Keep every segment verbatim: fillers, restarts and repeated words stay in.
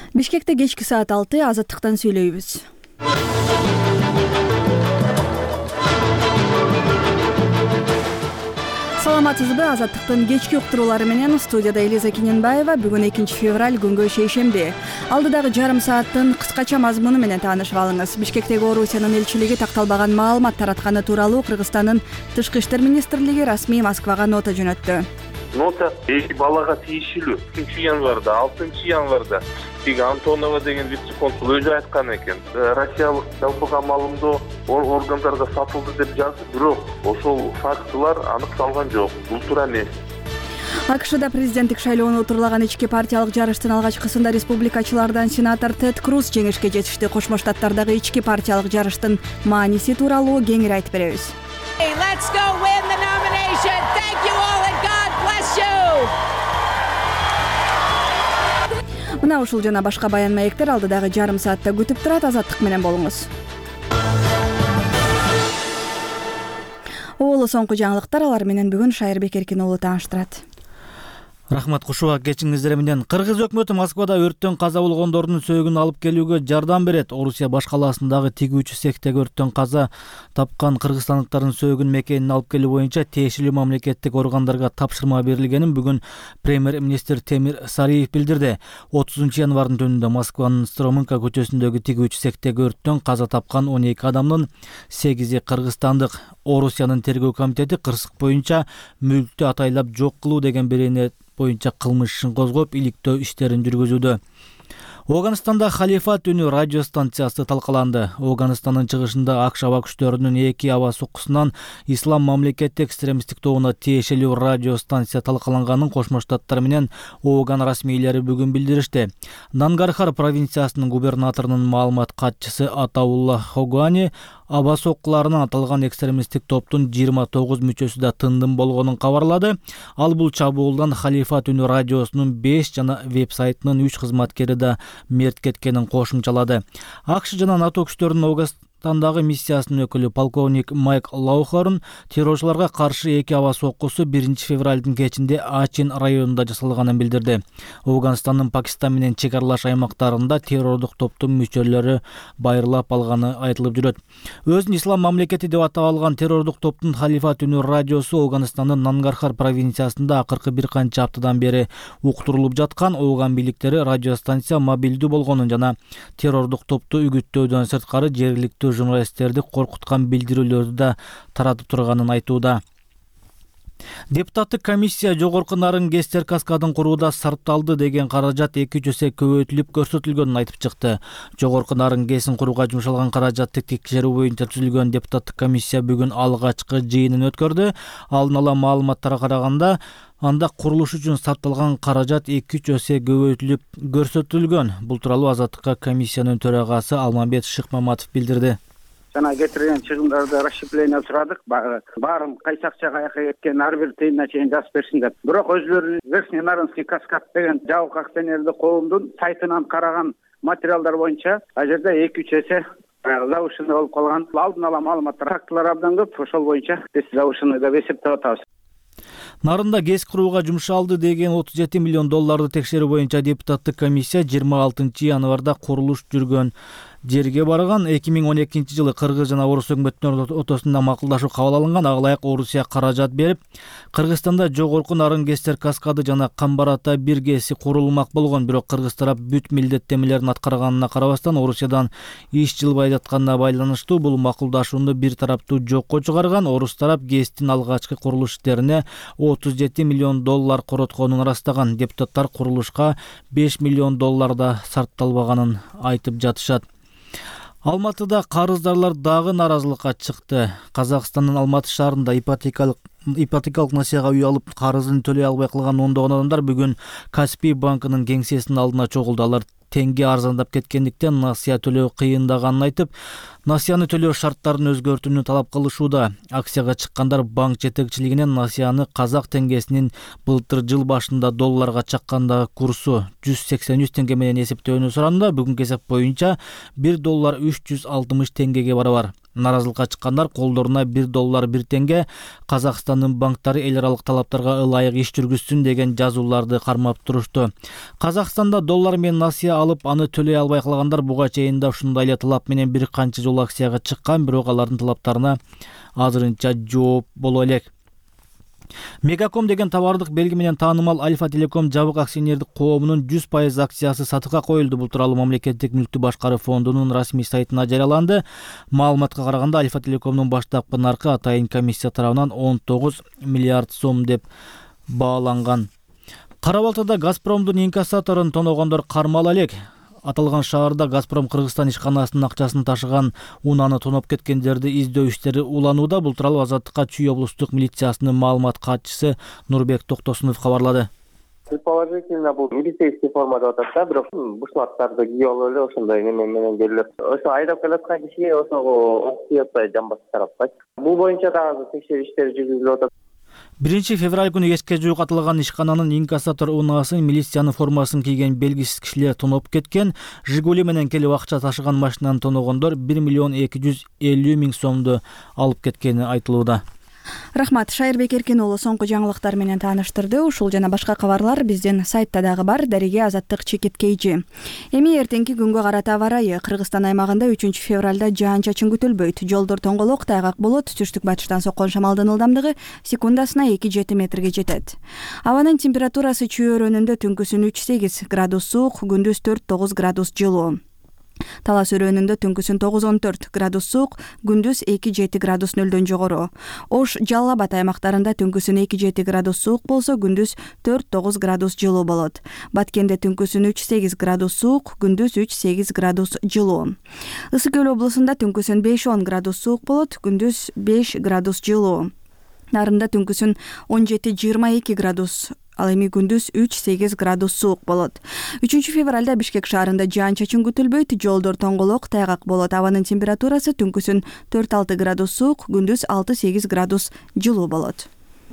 Бишкекте кечки саат алты азаттыктан сүйлөйбүз. Саламатсызбы, азаттыктын кечки уктуруулары менен студияда Элиза Кененбаева. Бүгүн экинчи февраль, күнгө шейшемби. Алдыдагы жарым сааттын кыскача мазмуну менен таанышып алыңыз. Бишкектеги Орусиянын элчилиги такталбаган маалымат таратканы тууралуу Кыргызстандын Тышкы иштер министрлиги расмий Москвага нота жөнөттү. Нота эки балага тийишилүү. экинчи январда, алтынчы январда тиги Антонова деген вице-консул өзү айткан экен. Россиялык жалпыга маалымдоо органдарда сатылды деп жазды, бирок ошол фактылар аныкталган жок. Бул туура эмес. АКШда президенттик шайлоону утурлаган ички партиялык жарыштын алгачкысында республикачылардан сенатор Тед Круз жеңишке жетишти. Кошмо Штаттардагы ички партиялык жарыштын мааниси тууралуу кеңири айтып беребиз. Let's go win the nomination. Thank you all and God bless you. Мына ушул жана башка баян маектер алдыдагы жарым саатта күтүп турат. Азаттык менен болуңуз. Оолу соңку жаңылыктар, алар менен бүгүн Шайырбек Эркин уулу тааныштырат. Рахмат Кушуба, кечиңиздер менен. Кыргыз өкмөтү Москвада өрттөн каза болгондордун сөөгүн алып келүүгө жардам берет. Орусия баш калаасындагы тигүүчү сектеги өрттөн каза тапкан кыргызстандыктардын сөөгүн мекенине алып келүү боюнча тиешелүү мамлекеттик органдарга тапшырма берилгенин бүгүн премьер-министр Темир Сариев билдирди. отузунчу январдын түнүндө Москванын Стромынка көчөсүндөгү тигүүчү сектеги өрттөн каза тапкан он эки адамдын сегизи кыргызстандык. Орусиянын тергөө комитети кырсык боюнча мүлктү атайлап жок кылуу деген берене боюнча кылмыш ишин козгоп, иликтөө иштерин жүргүзүүдө. Оганстанда Халифат үнү радио станциясы талкаланды. Оганстандын чыгышында АКШ аба күчтөрүнүн эки аба соккусунан ислам мамлекеттик экстремисттик тобуна тиешелүү радио станция талкаланганын Кошмо Штаттар менен Оган расмийлери бүгүн билдиришти. Нангархар провинциясынын губернаторунун маалымат катчысы Атаулла Хогани аба соккуларынан аталган экстремисттик топтун жыйырма тогуз мүчөсү да тындым болгонун кабарлады. Ал бул чабуулдан Халифат үнү радиосунун беш жана веб-сайтынын үч кызматкери да мерт кеткенин кошумчалады. АКШ жана НАТО күчтөрүнүн Оганстандагы миссиясынын өкүлү полковник Майк Лаухорн террорчуларга каршы эки аба соккусу биринчи февралдын кечинде Ачин районунда жасалганын билдирди. Оганстандын Пакистан менен чек аралаш аймактарында террордук топтун мүчөлөрү байырлап алганы айтылып жүрөт. Өзүн ислам мамлекети деп атап алган террордук топтун Халифат үнү радиосу Оганстандын Нангархар провинциясында акыркы бир канча аптадан бери уктурулуп жаткан. Оган бийликтери радиостанция мобилдүү болгонун жана террордук топту үгүттөөдөн сырткары жергиликтүү журналисттерди коркуткан билдирүүлөрдү да таратып турганын айтууда. Депутаттык комиссия жогорку нарын ГЭС каскадын курууда сарпталды деген каражат эки жүз эсе көбөйтүлүп көрсөтүлгөнүн айтып чыкты. Жогорку нарын ГЭСин курууга жумшалган каражатты текшерүү боюнча түзүлгөн депутаттык комиссия бүгүн алгачкы жыйынын өткөрдү. Алдын ала маалыматтарга караганда, анда курулуш үчүн сарпталган каражат эки жүз эсе көбөйтүлүп көрсөтүлгөн. Бул тууралуу Азаттыкка комиссиянын төрагасы Алмамбет Шыкмаматов билдирди. Жана кетирген чыгымдарды расщепление сурадык. Баарын кайсы акчага каяка кеткенин ар бир тыйынына чейин жазып берсин деп. Бирок өзүлөрү Верхний Нарынский каскад деген жабык акционерлик коомдун сайтынан караган материалдар боюнча а жерде эки үч эсе завышенный болуп калган. Алдын ала маалыматтар, фактылар абдан көп. Ошол боюнча биз завышенный деп эсептеп атабыз. Нарында ГЭС курууга жумшалды деген отуз жети миллион долларды текшерүү боюнча депутаттык комиссия жыйырма алтынчы январда курулуш жүргөн жерге барган. эки миң он экинчи жылы Кыргыз жана Орус өкмөттөрүнүн ортосунда макулдашуу кабыл алынган. Ага ылайык Орусия каражат берип, Кыргызстанда жогорку нарын ГЭС каскады жана Камбарата бир ГЭСи курулмак болгон. Бирок Кыргыз тарап бүт милдеттемелерин аткарганына карабастан Орусиядан иш жылбай жатканына байланыштуу бул макулдашууну бир тараптуу жокко чыгарган. Орус тарап ГЭСтин алгачкы курулуш иштерине отуз жети миллион доллар коротконун ырастаган. Депутаттар курулушка беш миллион доллар да сарпталбаганын айтып жатышат. Алматыда карыздарлар дагы наразылыкка чыкты. Казакстандын Алматы шаарында ипотекалык ипотекалык насыяга үй алып карызын төлөй албай калган ондогон адамдар бүгүн Каспий банкынын кеңсесинин алдына чогулду. Алар теңге арзандап кеткендиктен насыя төлөө кыйындаганын айтып, насыяны төлөө шарттарын өзгөртүүнү талап кылышууда. Акцияга чыккандар банк жетекчилигинен насыяны казак теңгесинин былтыр жыл башында долларга чаккандагы курсу жүз сексен үч теңге менен эсептөөнү суранды. Бүгүнкү эсеп боюнча бир доллар үч жүз алтымыш теңгеге барабар. Наразылыкка чыккандар колдоруна бир доллар бир теңге Казакстандын банктары эл аралык талаптарга ылайык иш жүргүзсүн деген жазууларды кармап турушту. Казакстанда доллар менен насыя алып, аны төлөй албай калгандар буга чейин да ушундай эле талап менен бир канча жолу акцияга чыккан, бирок алардын талаптарына азырынча жооп боло элек. Мегаком деген товардык белги менен таанымал Альфа Телеком жабык акционердик коомунун жүз пайыз акциясы сатыкка коюлду. Бул тууралуу мамлекеттик мүлктү башкаруу фондунун расмий сайтына жарыяланды. Маалыматка караганда Альфа Телекомдун баштапкы наркы атайын комиссия тарабынан он тогуз миллиард сом деп бааланган. Кара Балтада Газпромдун инкассаторун тоногондор кармала элек. Аталган шаарда Газпром Кыргызстан ишканасынын акчасын ташыган унааны тоноп кеткендерди издөө иштери уланууда. Бул тууралуу Азаттыкка Чүй облустук милициясынын маалымат катчысы Нурбек Токтосунов кабарлады. Предположительно, бул милицейский форма деп атат да, бирок бушлаттарды кийип алып эле ошондой неме менен келип, ошо айдап келаткан кишиге ошого ок тийип атпайт, жамбас тараппайт. Бул боюнча дагы текшерүү иштери жүргүзүлүп атат. биринчи февраль күнү кечке жуук аталган ишкананын инкассатор унаасын милициянын формасын кийген белгисиз кишилер тоноп кеткен. Жигули менен келип акча ташыган машинаны тоногондор бир миллион эки жүз элүү миң сомду алып кеткени айтылууда. Рахмат, Шайырбек Эркин уулу соңку жаңылыктар менен тааныштырды. Ушул жана башка кабарлар биздин сайтта дагы бар. Дариге Азаттык чекиткейчи. Эми эртеңки күнгө карата аба ырайы. Кыргызстан аймагында үчүнчү февралда жаан-чачын күтүлбөйт. Жолдор тоңголок, тайгак болот. Түштүк батыштан соккон шамалдын ылдамдыгы секундасына эки жети метрге жетет. Абанын температурасы чүй өрөөнүндө түнкүсүн үч сегиз градус суук, күндүз төрт тогуз градус жылуу. Талас өрөөнүндө түнкүсүн тогуз он төрт градус суук, күндүз эки жети градус нөлдөн жогору. Ош, Жалал Абад аймактарында түнкүсүн эки жети градус суук болсо, күндүз төрт тогуз градус жылуу болот. Баткенде түнкүсүн үч сегиз градус суук, күндүз үч сегиз градус жылуу. Ысык Көл облусунда түнкүсүн беш он градус суук болот, күндүз беш градус жылуу. Нарында түнкүсүн он жети жыйырма эки градус, ал эми күндүз үч сегиз градус суук болот. үчүнчү февралда Бишкек шаарында жаан-чачын күтүлбөйт, жолдор тоңголок, тайгак болот. Абанын температурасы түнкүсүн төрт алты градус суук, күндүз алты сегиз градус жылуу болот.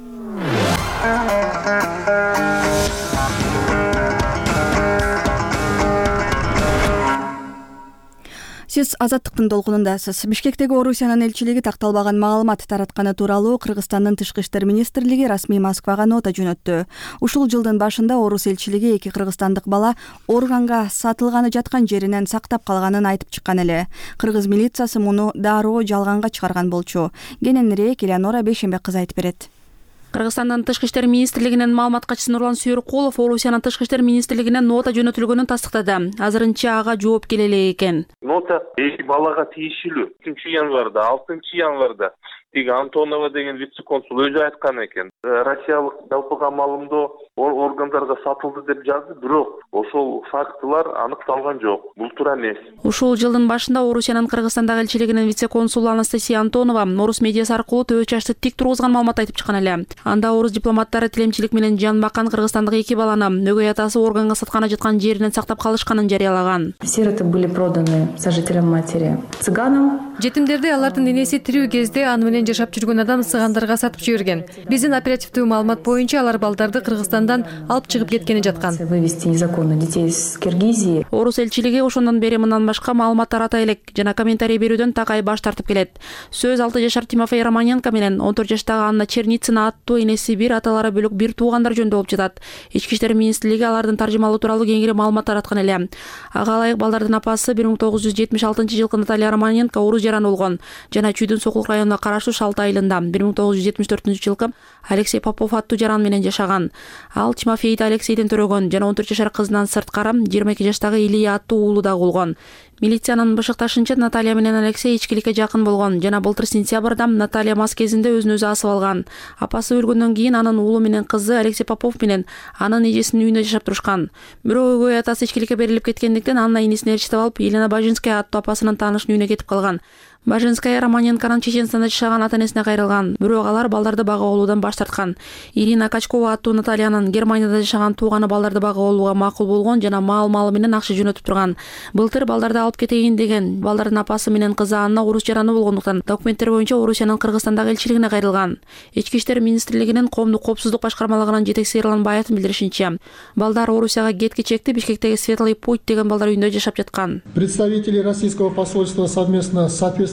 Сиз Азаттыктын толкунундасыз. Бишкектеги Орусиянын элчилиги такталбаган маалымат таратканы тууралуу Кыргызстандын Тышкы иштер министрлиги расмий Москвага нота жөнөттү. Ушул жылдын башында Орус элчилиги эки кыргызстандык бала органга сатылганы жаткан жеринен сактап калганын айтып чыккан эле. Кыргыз милициясы муну дароо жалганга чыгарган болчу. Кененирээк Элеонора Бейшембек кызы айтып берет. Кыргызстандын Тышкы иштер министрлигинин маалымат катчысы Нурлан Сүйрөкулов Орусиянын Тышкы иштер министрлигине нота жөнөтүлгөнүн тастыктады. Азырынча ага жооп келе элек экен. Нота эки балага тийишилүү. үчүнчү январда, алтынчы январда тиги Антонова деген вице-консул өзү айткан экен. Россиялык жалпыга маалымдоо органдарга сатылды деп жазды, бирок ошол фактылар аныкталган жок. Бул туура эмес. Ушул жылдын башында Орусиянын Кыргызстандагы элчилигинин вице-консулу Анастасия Антонова Орус медиасы аркылуу төбө чачты тик тургузган маалымат айтып чыккан эле. Анда орус дипломаттары тилемчилик менен жан баккан кыргызстандык эки баланы өгөй атасы органга сатканы жаткан жеринен сактап калышканын жарыялаган. Сироты были проданы сожителям матери цыганам. Жетимдерди алардын энеси тирүү кезде аны менен жашап жүргөн адам сыгандарга сатып жиберген. Биздин оперативдүү маалымат боюнча алар балдарды Кыргызстандан алып чыгып кеткени жаткан. Вывести незаконно детей из Киргизии. Орус элчилиги ошондон бери мындан башка маалымат тарата элек жана комментарий берүүдөн такай баш тартып келет. Сөз алты жашар Тимофей Романенко менен он төрт жаштагы Анна Черницына аттуу энеси бир, аталары бөлөк бир туугандар жөнүндө болуп жатат. Ички иштер министрлиги алардын таржымалоо тууралуу кеңири маалымат тараткан эле. Ага ылайык балдардын апасы бир миң тогуз жүз жетимиш алтынчы жылкы Наталья Романенко орус жараны болгон жана Чүйдүн Сокулук районуна караштуу Шалты айылында бир миң тогуз жүз жетимиш төртүнчү жылкы Алексей Попов аттуу жаран менен жашаган. Ал Тимофейди Алексейден төрөгөн жана он төрт жашар кызынан сырткары жыйырма эки жаштагы Илья аттуу уулу да болгон. Милициянын бышыкташынча Наталья менен Алексей ичкиликке жакын болгон жана былтыр сентябрда Наталья мас кезинде өзүн өзү асып алган. Апасы өлгөндөн кийин анын уулу менен кызы Алексей Попов менен анын эжесинин үйүндө жашап турушкан. Бирок өгөй атасы ичкиликке берилип кеткендиктен Анна энесин ээрчитип алып Елена Бажинская аттуу апасынын таанышынын үйүнө кетип калган. Бажинская Романенконун Чеченстанда жашаган ата-энесине кайрылган, бирок алар балдарды бага алуудан баш тарткан. Ирина Качкова аттуу Натальянын Германияда жашаган тууганы балдарды бага алууга макул болгон жана мал-малы менен акча жөнөтүп турган. Былтыр балдарды алып кетейин деген балдардын апасы менен кызы Анна орус жараны болгондуктан документтер боюнча Орусиянын Кыргызстандагы элчилигине кайрылган. Ички иштер министрлигинин коомдук коопсуздук башкармалыгынын жетекчиси Эрлан Баевдин билдиришинче, балдар Орусияга кетки чекти Бишкектеги Светлый путь деген балдар үйүндө жашап жаткан. Представители российского посольства совместно с соответствующими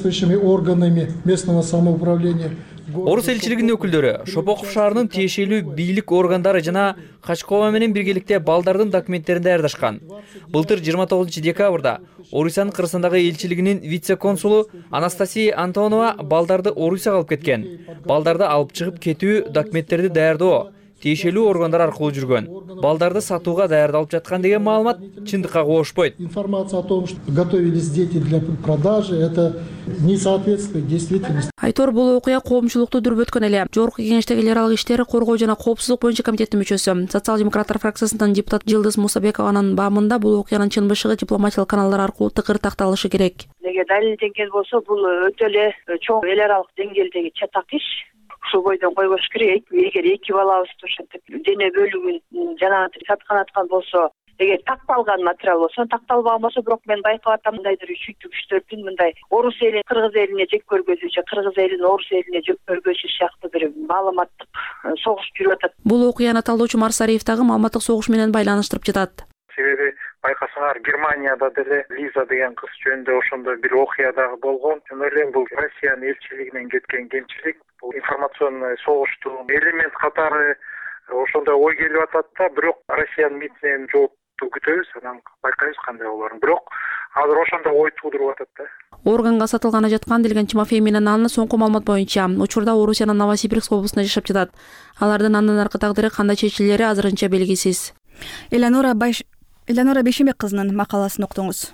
соответствующими органами местного самоуправления. Орус элчилигинин өкүлдөрү Шопоков шаарынын тиешелүү бийлик органдары жана Качкова менен биргеликте балдардын документтерин даярдашкан. Былтыр жыйырма тогузунчу декабрда Орусиянын Кыргызстандагы элчилигинин вице-консулу Анастасия Антонова балдарды Орусияга алып кеткен. Балдарды алып чыгып кетүү документтерди даярдоо тиешелүү органдар аркылуу жүргөн. Балдарды сатууга даярдалып жаткан деген маалымат чындыкка кошпойт. Информация о том, что готовились дети для продажи, это не соответствует действительности. Айтор бул окуя коомчулукту дүрбөткөн эле. Жогорку кеңештеги эл аралык иштери коргоо жана коопсуздук боюнча комитеттин мүчөсү, социал-демократтар фракциясынын депутат Жылдыз Мусабекованын баамында бул окуянын чын бышыгы дипломатиялык каналдар аркылуу тыкыр такталышы керек. Эгер далилденген болсо, бул өтө эле чоң эл аралык деңгээлдеги чатак иш. Ушул бойдон койбош керек. Эгер эки балабызды ошентип дене бөлүгүн жана саткан аткан болсо, эгер такталган материал болсо, такталбаган болсо, бирок мен байкап атам, мындайдыр шүйтүк күчтөрдүн мындай орус элин кыргыз элине жек көргөзүү же кыргыз элин орус элине жек көргөзүү сыяктуу бир маалыматтык согуш жүрүп атат. Бул окуяны талдоочу Марсариев дагы маалыматтык согуш менен байланыштырып жатат. Себеби байкасаңар, Германияда деле Лиза деген кыз жөнүндө ошондой бир окуя дагы болгон. Мен ойлойм, бул Россиянын элчилигинен кеткен кемчилик, бул информационный согуштун элемент катары ошондой ой келип атат да, бирок Россиянын митинен жоопту күтөбүз, анан байкайбыз кандай болоорун. Бирок азыр ошондой ой туудуруп атат да. Органга сатылганы жаткан делген Тимофей менен анын соңку маалымат боюнча учурда Орусиянын Новосибирск облусунда жашап жатат. Алардын андан аркы тагдыры кандай чечилери азырынча белгисиз. Эланора Байш Эланора Бешимбек кызынын макаласын уктуңуз.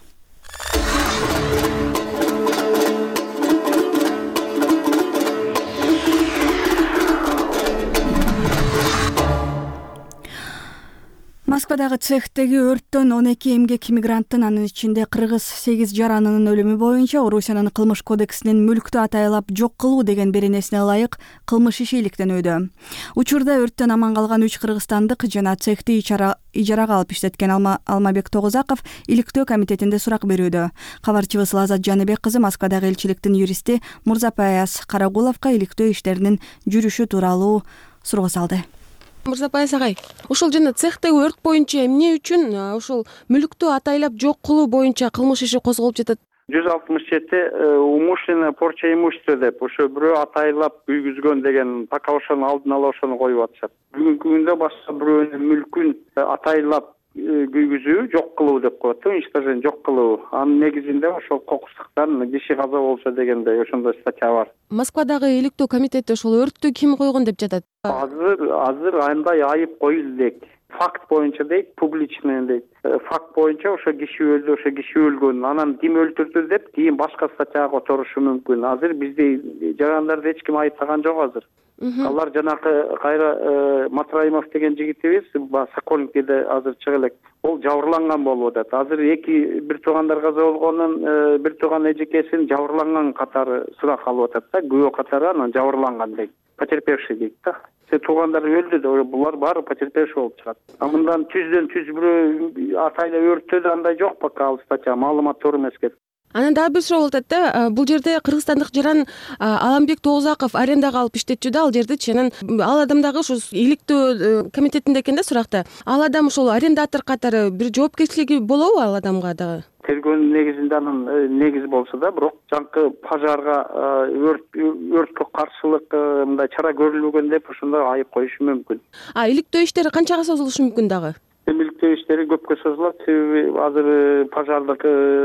Москвадагы цехтеги өрттөн он эки эмгек мигранттын, анын ичинде кыргыз сегиз жаранынын өлүмү боюнча Орусиянын кылмыш кодексинин мүлктү атайлап жок кылуу деген беренесине ылайык кылмыш иши иликтенүүдө. Учурда өрттөн аман калган үч кыргызстандык жана цехти ижарага алып иштеткен Алмабек Тогузаков иликтөө комитетинде сурак берүүдө. Кабарчыбыз Лазат Жаныбек кызы Москвадагы элчиликтин юристи Мурзапаяс Карагуловго иликтөө иштеринин жүрүшү тууралуу суроо салды. Мурзапаяс агай, ушул жана цехтеги өрт боюнча эмне үчүн ушул мүлктү атайлап жок кылуу боюнча кылмыш иши козголуп жатат? жүз алтымыш жети умышленная порча имущества деп ошо бирөө атайлап күйгүзгөн деген пока ошону алдын ала ошону коюп атышат. Бүгүнкү күндө башка бирөөнүн мүлкүн атайлап күйгүзүү жок кылуу деп коет, уничтожение жок кылуу. Анын негизинде ошол кокустуктан киши каза болсо дегендей ошондой статья бар. Москвадагы иликтөө комитети ошол өрттү ким койгон деп жатат? Азыр азыр андай айып коюлду дейт. Факт боюнча дейт, публичный дейт. Факт боюнча ошо киши өлдү, ошо киши өлгөн. Анан ким өлтүрдү деп кийин башка статьяга которушу мүмкүн. Азыр бизде жарандарды эч ким айыптаган жок азыр. Алар жанакы кайра Матраимов деген жигитибиз Сокольникиде азыр чыга элек. Ол жабырланган болуп атат. Азыр эки бир туугандар каза болгонун, бир тууган эжекесин жабырланган катары сурак алып атат да, күбө катары анан жабырланган дейт. Потерпевший дейт да. Се туугандар өлдү да, булар баары потерпевший болуп чыгат. Мындан түздөн түз бирөө атайла өрттөдө андай жок пока ал статья, маалымат туура эмес экен. Анан дагы бир суроо болуп атат да, бул жерде кыргызстандык жаран Алмабек Тогузаков арендага алып иштетчү да, ал жерди ченен ал адам дагы ушу иликтөө комитетинде экен да суракта. Ал адам ушул арендатор катары бир жоопкерчилиги болобу ал адамга дагы? Тергөөнүн негизинде анын негизи болсо да, бирок жанкы пожарга өрт өрткө каршылык мындай чара көрүлбөгөн деп ошондой айып коюшу мүмкүн. А иликтөө иштери канчага созулушу мүмкүн дагы? Иликтөө иштери көпкө созулат, себеби азыр пожардык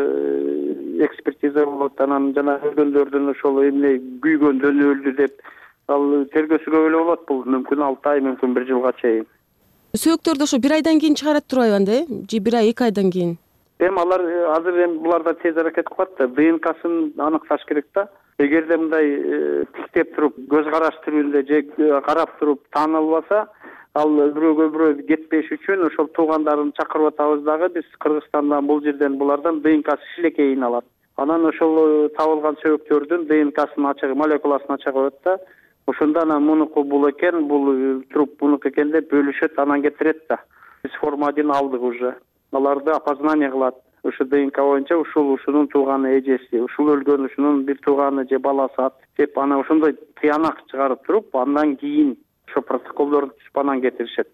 экспертиза болот, анан жана өлгөндөрдүн ошол эмне күйгөндөн өлдү деп ал тергөөсү көп эле болот. Бул мүмкүн алты ай, мүмкүн бир жылга чейин. Сөөктөрдү ошо бир айдан кийин чыгарат турбайбы анда, э? Же бир ай, эки айдан кийин? Эми алар азыр эми буларда тез аракет кылат да, ДНКсын аныкташ керек да. Эгерде мындай тиктеп туруп, көз караш түрүндө же карап туруп таанылбаса, ал бирөөгө бирөө кетпеш үчүн ошол туугандарын чакырып атабыз дагы биз Кыргызстандан, бул жерден булардан ДНК шилекейин алат. Анан ошол табылган сөөктөрдүн ДНКсын ачыгы, молекуласын ачыгы коет да. Ошондо анан мунуку бул экен, бул труп мунуку экен деп бөлүшөт, анан кетирет да. Биз форма один алдык уже. Аларды опознание кылат. Ошо ДНК боюнча ушул ушунун тууганы эжеси, ушул өлгөн ушунун бир тууганы же баласы ат деп анан ошондой тыянак чыгарып туруп, андан кийин ошо протоколдорду түзүп анан кетиришет да.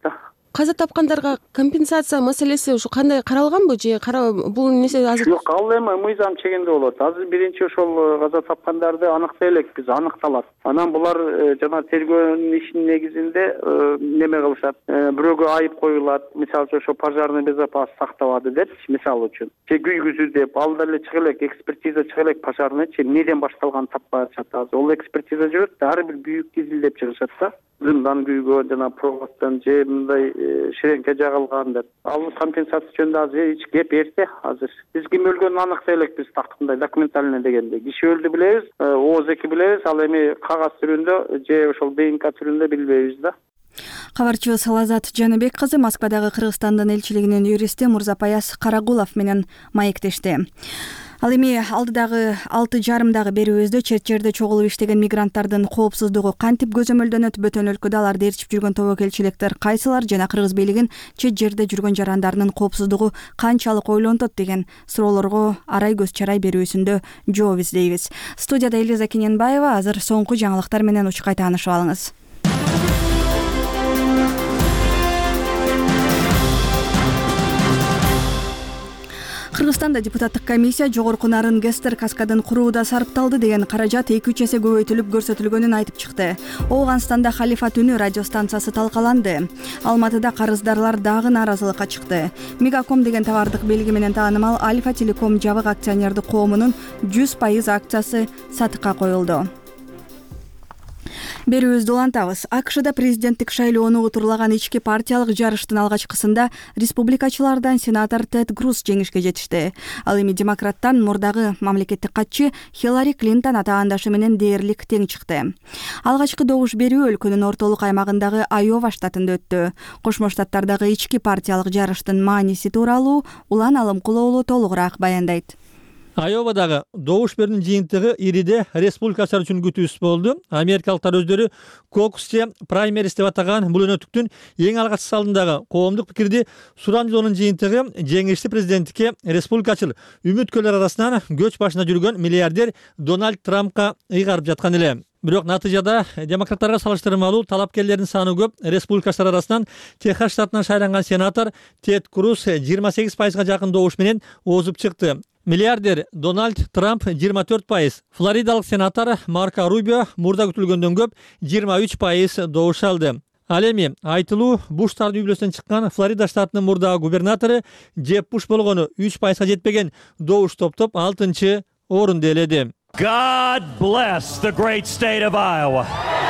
каза тапкандарга компенсация маселеси ушу кандай каралганбы же бул нерсе азыр? Жок, ал эми мыйзам чегинде болот. Азыр биринчи ошол каза тапкандарды аныктай элек биз, аныкталат. Анан булар жана тергөөнүн ишинин негизинде неме кылышат. Бирөөгө айып коюлат. Мисалы үчүн ошо пожарный безопасность сактабады депчи, мисалы үчүн. Же күйгүзүү деп, ал деле чыга элек, экспертиза чыга элек пожарныйчы эмнеден башталганын таппай атышат азыр. Ол экспертиза жүрөт, ар бир күйүк дизилдеп чыгышат да. Зындан күйгөн жана проводтон же мындай ширеңке жагылган деп. Ал компенсация жөнүндө азыр эч кеп эрте азыр. Биз ким өлгөнүн аныктай элекпиз, тактымдай документально дегенде. Киши өлдү билебиз, ооз эки билебиз, ал эми кагаз түрүндө же ошол ДНК түрүндө билбейбиз да. Кабарчыбыз Лазат Жаныбек кызы Москвадагы Кыргызстандын элчилигинин юристи Мурзапаяз Карагулов менен маектешти. Ал эми алдыдагы алты жарымдагы берүүбүздө чет жерде чогулуп иштеген мигранттардын коопсуздугу кантип көзөмөлдөнөт, бөтөн өлкөдө аларды ээрчип жүргөн тобокелчиликтер кайсылар жана кыргыз бийлигин чет жерде жүргөн жарандарынын коопсуздугу канчалык ойлонтот деген суроолорго арай көз чарай берүүсүндө жооп издейбиз. Студияда Элиза Кененбаева, азыр соңку жаңылыктар менен учкай таанышып алыңыз. Кыргызстанда депутаттык комиссия жогорку нарын Гестер каскадын курууда сарпталды деген каражат эки үч эсе көбөйтүлүп көрсөтүлгөнүн айтып чыкты. Ооганстанда Халифат үнү радио станциясы талкаланды. Алматыда карыздарлар дагы нааразылыкка чыкты. Мегаком деген товардык белги менен таанымал Альфа Телеком жабык акционердик коомунун жүз пайыз акциясы сатыкка коюлду. Берүүбүздү улантабыз. АКШда президенттик шайлоону утурлаган ички партиялык жарыштын алгачкысында республикачылардан сенатор Тед Круз жеңишке жетишти. Ал эми демократтан мурдагы мамлекеттик катчы Хиллари Клинтон атаандашы менен дээрлик тең чыкты. Алгачкы добуш берүү өлкөнүн ортолук аймагындагы Айова штатында өттү. Кошмо Штаттардагы ички партиялык жарыштын мааниси тууралуу Улан Алымкулоолу толугураак баяндайт. Айовадагы добуш берүүнүн жыйынтыгы ириде республикачылар үчүн күтүүсүз болду. Америкалыктар өздөрү кокус же праймерис деп атаган бул өнөтүктүн эң алгачкы алдындагы коомдук пикирди сурандоонун жыйынтыгы жеңиштүү президенттикке республикачыл үмүткөрлөр арасынан көч башында жүргөн миллиардер Дональд Трампка ыйгарып жаткан эле. Бирок натыйжада демократтарга салыштырмалуу талапкерлердин саны көп. Республикачылар арасынан Техас штатынан шайланган сенатор Тед Круз жыйырма сегиз пайызга жакын добуш менен озуп чыкты. Миллиардер Дональд Трамп жыйырма төрт пайыз, флоридалык сенатор Марко Рубио мурда күтүлгөндөн көп жыйырма үч пайыз добуш алды. Ал эми айтылуу Буштардын үй бүлөсүнөн чыккан Флорида штатынын мурдагы губернатору Джеб Буш болгону үч пайызга жетпеген добуш топтоп алтынчы орунду ээледи. God bless the great state of Iowa.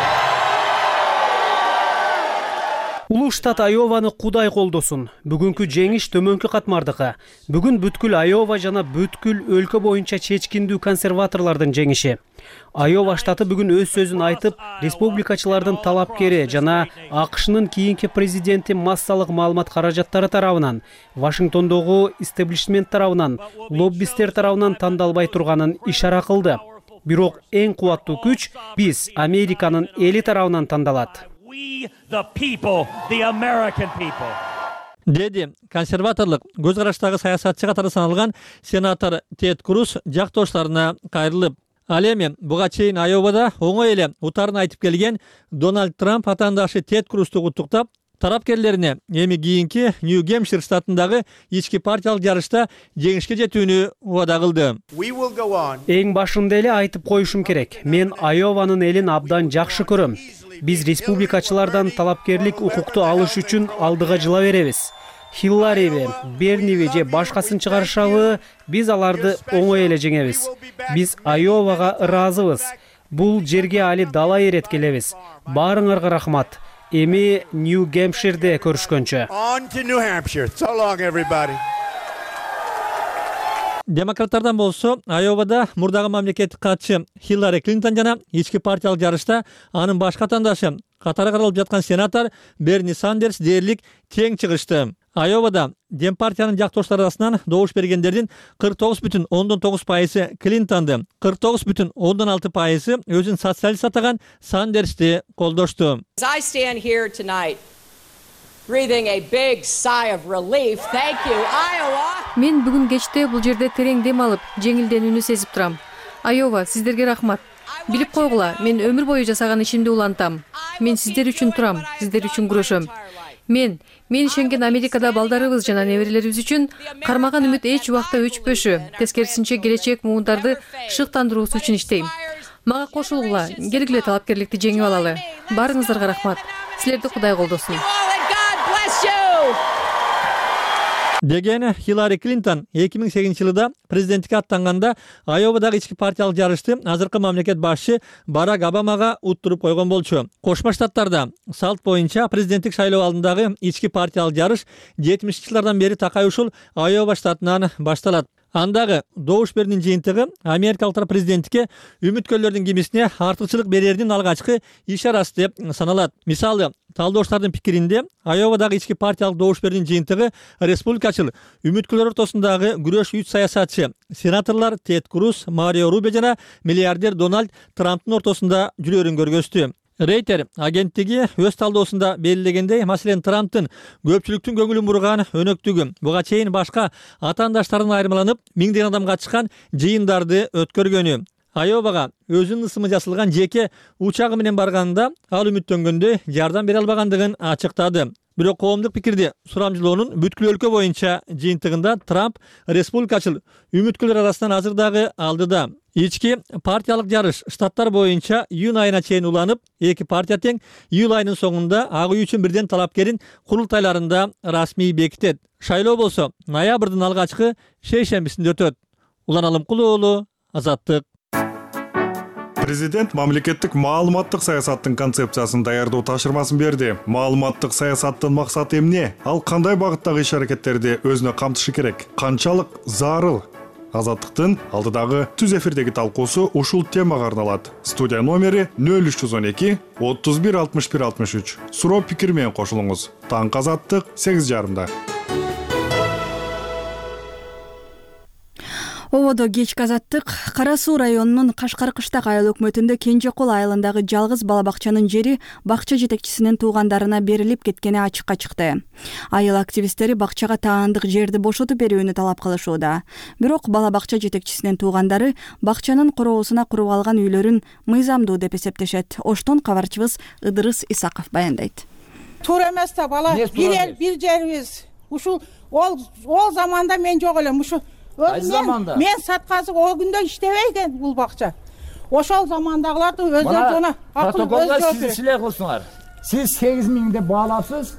Улуу штат Айованы Кудай колдосун. Бүгүнкү жеңиш төмөнкү катмардыкы. Бүгүн бүткүл Айова жана бүткүл өлкө боюнча чечкиндүү консерваторлордун жеңиши. Айова штаты бүгүн өз сөзүн айтып, республикачылардын талапкери жана АКШнын кийинки президенти массалык маалымат каражаттары тарабынан, Вашингтондогу истеблишмент тарабынан, лоббисттер тарабынан тандалбай турганын ишара кылды. Бирок эң кубаттуу күч биз, Американын эли тарабынан тандалат. We the people, the American people. Деди консерваторлук көз караштагы саясатчы катары саналган сенатор Тед Круз жактоштарына кайрылып. Ал эми буга чейин Айовада оңой эле утарын айтып келген Дональд Трамп атаандашы Тед Крузду куттуктап, тарапкерлерине эми кийинки Нью-Гэмпшир штатындагы ички партиялык жарышта жеңишке жетүүнү убада кылды. Эң башында эле айтып коюшум керек. Мен Айованын элин абдан жакшы көрөм. Биз республикачылардан талапкерлик укукту алыш үчүн алдыга жыла беребиз. Хиллариби, Берниби же башкасын чыгарышабы, биз аларды оңой эле жеңебиз. Биз Айовага ыраазыбыз. Бул жерге али дала эрет келебиз. Баарыңарга рахмат. Эми Нью-Гэмпширде көрүшкөнчө. Демократтардан болсо, Айовада мурдагы мамлекеттик катчы Хиллари Клинтон жана ички партиялык жарышта анын башка атаандашы катары каралып жаткан сенатор Берни Сандерс дээрлик тең чыгышты. Айовада Дем партиянын жактоштары арасынан добуш бергендердин кырк тогуз бүтүн ондон тогуз пайызы Клинтонду, кырк тогуз бүтүн ондон алты пайызы өзүн социалист атаган Сандерсти колдошту. I stand here tonight breathing a big sigh of relief. Thank you, Iowa. Мен бүгүн кечте бул жерде терең дем алып, жеңилденүүнү сезип турам. Айова, сиздерге рахмат. Билип койгула, мен өмүр бою жасаган ишимди улантам. Мен сиздер үчүн турам, сиздер үчүн күрөшөм. мен мен ишенген Америкада балдарыбыз жана неберелерибиз үчүн кармаган үмүт эч убакта өчпөшү, тескерисинче келечек муундарды шыктандыруусу үчүн иштейм. Мага кошулгула, келгиле талапкерликти жеңип алалы. Баарыңыздарга рахмат. Силерди Кудай колдосун. деген Хиллари Клинтон эки миң сегизинчи жылда президенттикке аттанганда Айовадагы ички партиялык жарышты азыркы мамлекет башчы Барак Обамага уттуруп койгон болчу. Кошмо Штаттарда салт боюнча президенттик шайлоо алдындагы ички партиялык жарыш жетимишинчи жылдардан бери такай ушул Айова штатынан башталат. Андагы добуш берүүнүн жыйынтыгы америкалыктар президенттикке үмүткөрлөрдүн кимисине артыкчылык берердин алгачкы ишарасы деп саналат. Мисалы, талдоочулардын пикиринде Айовадагы ички партиялык добуш берүүнүн жыйынтыгы республикачыл үмүткөрлөр ортосундагы күрөш үч саясатчы сенаторлор Тед Круз, Марио Рубио жана миллиардер Дональд Трамптын ортосунда жүрөрүн көргөздү. Рейтер агенттиги өз талдоосунда белгилегендей, маселен Трамптын көпчүлүктүн көңүлүн бурган өнөктүгү буга чейин башка атаандаштарынан айырмаланып миңдеген адам катышкан жыйындарды өткөргөнү. Айовага өзүнүн ысымы жасалган жеке учагы менен барганында ал үмүттөнгөндөй жардам бере албагандыгын ачыктады. Бирок коомдук пикирди сурамжылоонун бүткүл өлкө боюнча жыйынтыгында Трамп республикачыл үмүткөрлөр арасынан азыр дагы алдыда. Ички партиялык жарыш штаттар боюнча июнь айына чейин уланып, эки партия тең июль айынын соңунда ак үй үчүн бирден талапкерин курултайларында расмий бекитет. Шайлоо болсо ноябрдын алгачкы шейшембисинде өтөт. Улан Алымкулуу уулу, Азаттык. Президент мамлекеттик маалыматтык саясаттын концепциясын даярдоо тапшырмасын берди. Маалыматтык саясаттын максаты эмне? Ал кандай багыттагы иш-аракеттерди өзүнө камтышы керек? Канчалык зарыл? Азаттыктын алдыдагы түз эфирдеги талкуусу ушул темага арналат. Студия номери нөл үч жүз он эки отуз бир алтымыш бир алтымыш үч. Суроо пикир менен кошулуңуз. Таң Азаттык сегиз жарымда. Ободо кечки Азаттык. Кара Суу районунун Кашкар Кыштак айыл өкмөтүндө Кенжекол айылындагы жалгыз бала бакчанын жери бакча жетекчисинин туугандарына берилип кеткени ачыкка чыкты. Айыл активисттери бакчага таандык жерди бошотуп берүүнү талап кылышууда. Бирок бала бакча жетекчисинин туугандары бакчанын короосуна куруп алган үйлөрүн мыйзамдуу деп эсептешет. Оштон кабарчыбыз Ыдырыс Исаков баяндайт. Туура эмес да, бала бир эл бир жерибиз. Ушул ол ол заманда мен жок элем. Ушу Мен, мен саткасы о күндө иштебей экен бул бакча. Ошол замандагыларды өздөрү жана протоколго сиз силе кылсыңар. Сиз сегиз миң деп баалапсыз.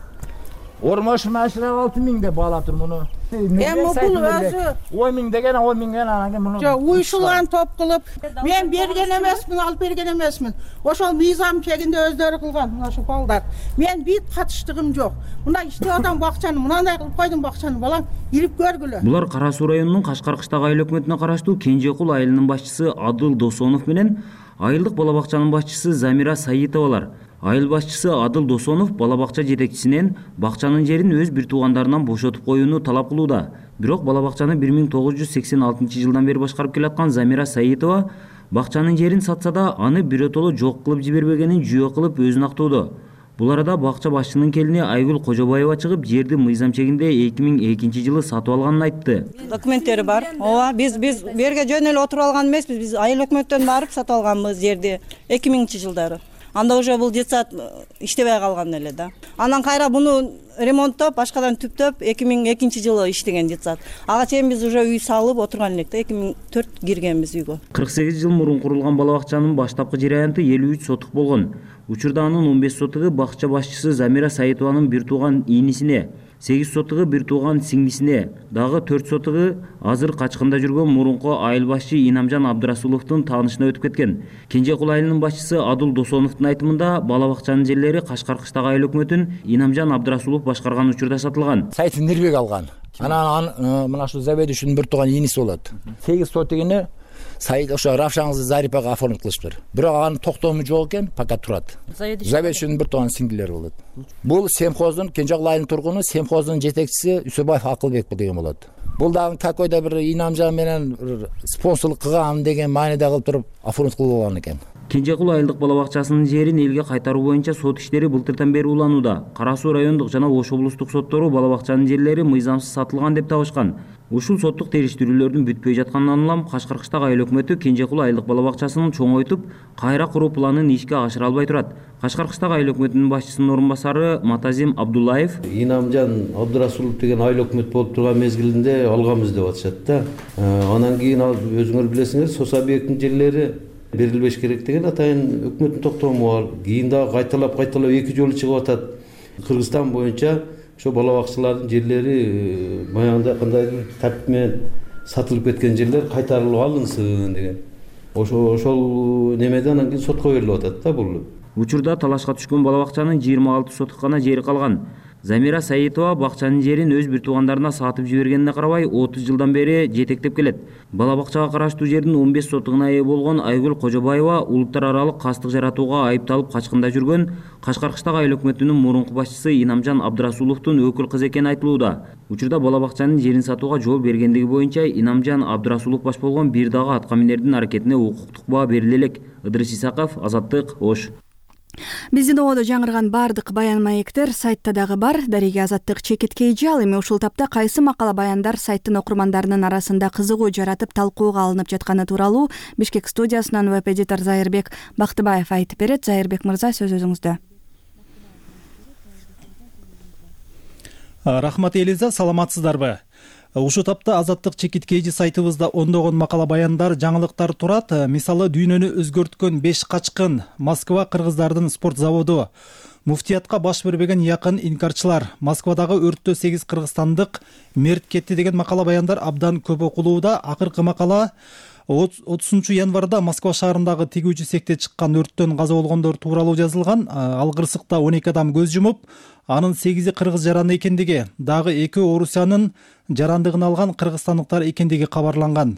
Ормош машина алты миң деп баалаптыр муну. Эми бул өзү он миң деген он миң анан кийин муну. Жок, уюшулган топ кылып, мен берген эмесмин, алып берген эмесмин. Ошол мыйзам чегинде өздөрү кылган мына ошо балдар. Мен бит катыштыгым жок. Мына иштеп атам бакчаны, мындай кылып койдум бакчаны, балам ирип көргүлө. Булар Кара Суу районунун Кашкар Кыштак айыл өкмөтүнө караштуу Кенжекул айылынын башчысы Адыл Досонов менен айылдык бала бакчанын башчысы Замира Саитовалар. Айыл башчысы Адыл Досонов бала бакча жетекчисинен бакчанын жерин өз бир туугандарынан бошотуп коюуну талап кылууда. Бирок бала бакчаны бир миң тогуз жүз сексен алтынчы жылдан бери башкарып келаткан Замира Саитова бакчанын жерин сатса да аны биротоло жок кылып жибербегенин жүйө кылып өзүн актоодо. Бул арада бакча башчынын келини Айгүл Кожобаева чыгып, жерди мыйзам чегинде эки миң экинчи жылы сатып алганын айтты. Документтери бар. Ооба, биз биз берге жөн эле отуруп алган эмеспиз. Биз айыл өкмөттөн барып сатып алганбыз жерди эки миңинчи жылдары. Анда уже бул жетсат иштебей калган эле да. Анан кайра буну ремонттоп, башкадан түптөп эки миң экинчи жылы иштеген жетсат. Ага чейин биз уже үй салып отурган элек да, эки миң төрт киргенбиз үйгө. кырк сегиз жыл мурун курулган бала бакчанын баштапкы жер аянты элүү үч сотук болгон. Учурда анын он беш сотугу бакча башчысы Замира Саитованын бир тууган ийнисине, сегиз сотугу бир тууган сиңдисине, дагы төрт сотугу азыр качкында жүргөн мурунку айыл башчы Инамжан Абдрасуловдун таанышына өтүп кеткен. Кенжекул айылынын башчысы Адыл Досоновдун айтымында бала бакчанын жерлери Кашкар Кыштак айыл өкмөтүн Инамжан Абдрасулов башкарган учурда сатылган. Сайтын Нирбек алган. Анан мына ушул заведующийдин бир тууган ийниси болот. сегиз сотугуну Сайт ошо Равшаңызды Зарипага оформить кылышыптыр. Бирок анын токтому жок экен, пока турат. Заведующийдин бир тууган сиңдилери болот. Бул Семхоздун Кенжекул айылынын тургуну, Семхоздун жетекчиси Үсөбаев Акылбек деген болот. Бул дагы какой-то бир Инамжан менен спонсорлук кылган деген мааниде кылып туруп оформить кылып алган экен. Кенжекул айылдык бала бакчасынын жерин элге кайтаруу боюнча сот иштери былтырдан бери уланууда. Кара Суу райондук жана Ош облустук соттору бала бакчанын жерлери мыйзамсыз сатылган деп табышкан. Ушул соттук териштирүүлөрдүн бүтпөй жатканынан улам Кашкаркыштагы айыл өкмөтү Кенжекул айылдык бала бакчасын чоңойтуп, кайра куруу планын ишке ашыра албай турат. Кашкаркыштагы айыл өкмөтүнүн башчысынын орун басары Матазим Абдуллаев Инамжан Абдырасулов деген айыл өкмөт болуп турган мезгилинде алганбыз деп атышат да. Анан кийин өзүңөр билесиңер, сос объекттин жерлери берилбеш керек деген атайын өкмөттүн токтому бар. Кийин дагы кайталап кайталап эки жолу чыгып атат. Кыргызстан боюнча ошо бала бакчалардын жерлери баягында кандайдыр тартип менен сатылып кеткен жерлер кайтарылып алынсын деген. Ошо ошол немеден анан кийин сотко берилип атат да бул. Учурда талашка түшкөн бала бакчанын жыйырма алты сотук гана жери калган. Замира Саитова бакчанын жерин өз бир туугандарына сатып жибергенине карабай отуз жылдан бери жетектеп келет. Бала бакчага караштуу жердин он беш сотугуна ээ болгон Айгүл Кожобаева улуттар аралык кастык жаратууга айыпталып качкында жүргөн Кашкаркыштагы айыл өкмөтүнүн мурунку башчысы Инамжан Абдырасуловдун өкүл кызы экени айтылууда. Учурда бала бакчанын жерин сатууга жол бергендиги боюнча Инамжан Абдырасулов баш болгон бир дагы аткаминердин аракетине укуктук баа бериле элек. Ыдырыс Исаков, Азаттык, Ош. Биздин ободо жаңырган бардык баян маектер сайтта дагы бар. Дареге Азаттык чекиткейчи ал эми ушул тапта кайсы макала баяндар сайттын окурмандарынын арасында кызыгуу жаратып талкууга алынып жатканы тууралуу Бишкек студиясынан веб-эдитор Зайырбек Бактыбаев айтып берет. Зайырбек мырза, сөз өзүңүздө. Рахмат Элиза, саламатсыздарбы? Ушул тапта Азаттык чекиткейчи сайтыбызда ондогон макала баяндар, жаңылыктар турат. Мисалы, дүйнөнү өзгөрткөн беш качкын, Москва кыргыздардын спорт заводу, муфтиятка баш бербеген якын инкарчылар, Москвадагы өрттө сегиз кыргызстандык мерт кетти деген макала баяндар абдан көп окулууда. Акыркы макала отузунчу январда Москва шаарындагы тигүүчү цехте чыккан өрттөн каза болгондор тууралуу жазылган. Ал кырсыкта он эки адам көз жумуп, анын сегизи кыргыз жаранды экендиги, дагы экөө Орусиянын жарандыгын алган кыргызстандыктар экендиги кабарланган.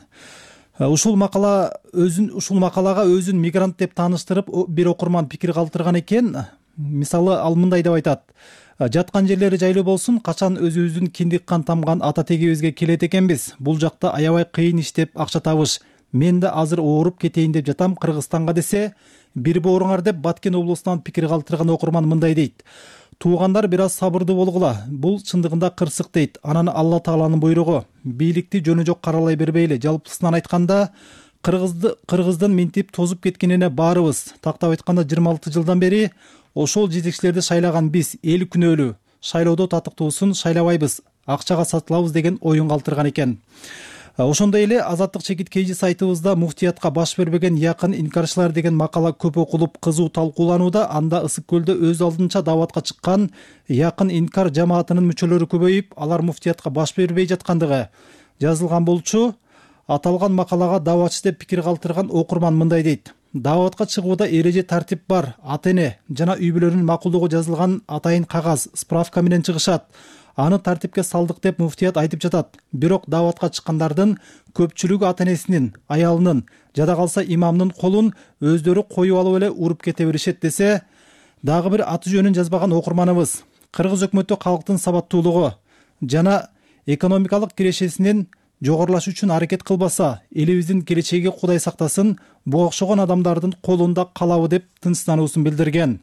Ушул макала өзүн ушул макалага өзүн мигрант деп тааныштырып, бир окурман пикир калтырган экен. Мисалы, ал мындай деп айтат: жаткан жерлери жайлуу болсун, качан өзүбүздүн киндик кан тамган ата тегибизге келет экенбиз. Бул жакта аябай кыйын иштеп акча табыш. Мен да азыр ооруп кетейин деп жатам Кыргызстанга десе, бир бооруңар деп Баткен облусунан пикир калтырган окурман мындай дейт: туугандар, бир аз сабырдуу болгула. Бул чындыгында кырсык дейт. Анан Алла Тааланын буйругу. Бийликти жөнү жок каралай бербейли. Жалпысынан айтканда, Кыргызды Кыргыздын минтип тозуп кеткенине баарыбыз. Тактап айтканда жыйырма алты жылдан бери ошол жетекчилерди шайлаган биз эл күнөөлүү. Шайлоодо татыктуусун шайлабайбыз, акчага сатылабыз деген оюн калтырган экен. Ошондой эле Азаттык чекиткейчи сайтыбызда муфтиятка баш бербеген якын инкарчылар деген макала көп окулуп, кызуу талкууланууда. Анда Ысык көлдө өз алдынча дааватка чыккан якын инкар жамаатынын мүчөлөрү көбөйүп, алар муфтиятка баш бербей жаткандыгы жазылган болчу. Аталган макалага дааватчы деп пикир калтырган окурман мындай дейт: дааватка чыгууда эреже тартип бар. Ата-эне жана үй бүлөнүн макулдугу жазылган атайын кагаз, справка менен чыгышат. Аны тартипке салдык деп муфтият айтып жатат. Бирок дааватка чыккандардын көпчүлүгү ата-энесинин, аялынын, жада калса имамдын колун өздөрү коюп алып эле уруп кете беришет десе, дагы бир аты жөнүн жазбаган окурманыбыз кыргыз өкмөтү калктын сабаттуулугу жана экономикалык кирешесинин жогорулашы үчүн аракет кылбаса, элибиздин келечеги Кудай сактасын, буга окшогон адамдардын колунда калабы деп тынчсыздануусун билдирген.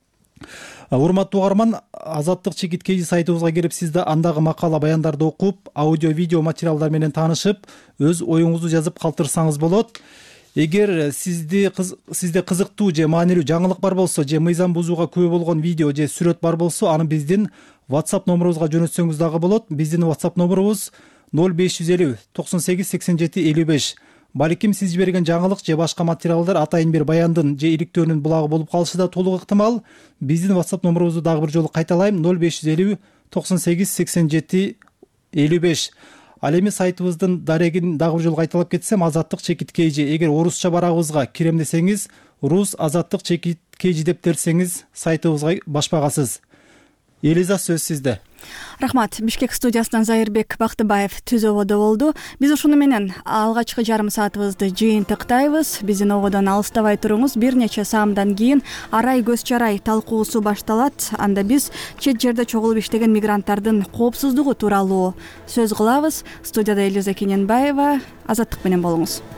Урматтуу угарман, Азаттык чекиткейчи сайтыбызга кирип, сиз да андагы макала баяндарды окуп, аудио видео материалдар менен таанышып, өз оюңузду жазып калтырсаңыз болот. Эгер сизди сизде кызыктуу же маанилүү жаңылык бар болсо, же мыйзам бузууга күбө болгон видео же сүрөт бар болсо, аны биздин WhatsApp номерубузга жөнөтсөңүз дагы болот. Биздин WhatsApp номерубуз ноль беш жүз элүү токсон сегиз сексен жети элүү беш. Балким сиз жиберген жаңылык же башка материалдар атайын бир баяндын же иликтөөнүн булагы болуп калышы да толук ыктымал. Биздин WhatsApp номерубузду дагы бир жолу кайталайм: ноль беш жүз элүү токсон сегиз сексен жети элүү беш. Ал эми сайтыбыздын дарегин дагы бир жолу кайталап кетсем: Азаттык чекиткейчи. Эгер орусча барагыбызга кирем десеңиз, Рус Азаттык чекиткейчи деп терсеңиз, сайтыбызга баш багасыз. Элиза, сөз сизде. Рахмат. Бишкек студиясынан Зайырбек Бактыбаев түз ободо болду. Биз ушуну менен алгачкы жарым саатыбызды жыйынтыктайбыз. Биздин ободон алыстабай туруңуз. Бир нече саамдан кийин арай көз чарай талкуусу башталат. Анда биз чет жерде чогулуп иштеген мигранттардын коопсуздугу тууралуу сөз кылабыз. Студияда Элиза Кененбаева. Азаттык менен болуңуз.